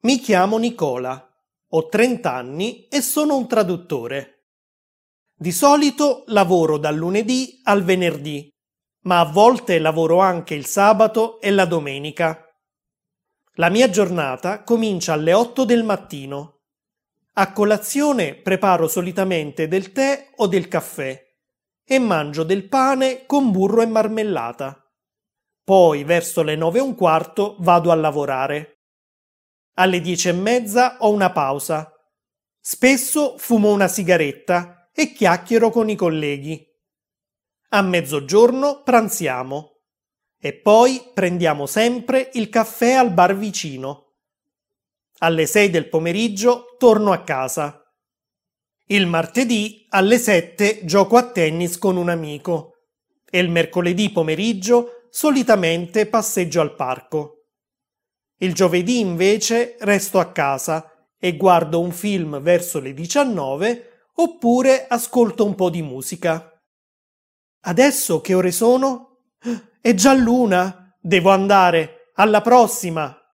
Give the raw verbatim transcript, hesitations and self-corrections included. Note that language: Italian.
Mi chiamo Nicola, ho trenta anni e sono un traduttore. Di solito lavoro dal lunedì al venerdì, ma a volte lavoro anche il sabato e la domenica. La mia giornata comincia alle otto del mattino. A colazione preparo solitamente del tè o del caffè e mangio del pane con burro e marmellata. Poi verso le nove e un quarto vado a lavorare. Alle dieci e mezza ho una pausa. Spesso fumo una sigaretta e chiacchiero con i colleghi. A mezzogiorno pranziamo e poi prendiamo sempre il caffè al bar vicino. Alle sei del pomeriggio torno a casa. Il martedì alle sette gioco a tennis con un amico e il mercoledì pomeriggio solitamente passeggio al parco. Il giovedì invece resto a casa e guardo un film verso le diciannove oppure ascolto un po' di musica. Adesso che ore sono? È già l'una. Devo andare. Alla prossima!